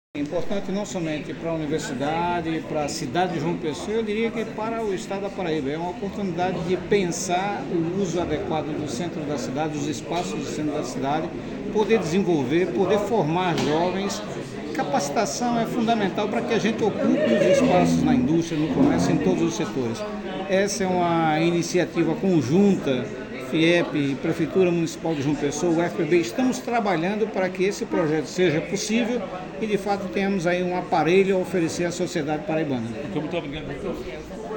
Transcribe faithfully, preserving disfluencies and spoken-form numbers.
Importante não somente para a universidade, para a cidade de João Pessoa, eu diria que para o estado da Paraíba. É uma oportunidade de pensar o uso adequado do centro da cidade, dos espaços do centro da cidade, poder desenvolver, poder formar jovens. Capacitação é fundamental para que a gente ocupe os espaços na indústria, no comércio, em todos os setores. Essa é uma iniciativa conjunta, FIEP, Prefeitura Municipal de João Pessoa, o F P B, estamos trabalhando para que esse projeto seja possível e, de fato, tenhamos aí um aparelho a oferecer à sociedade paraibana. Muito obrigado.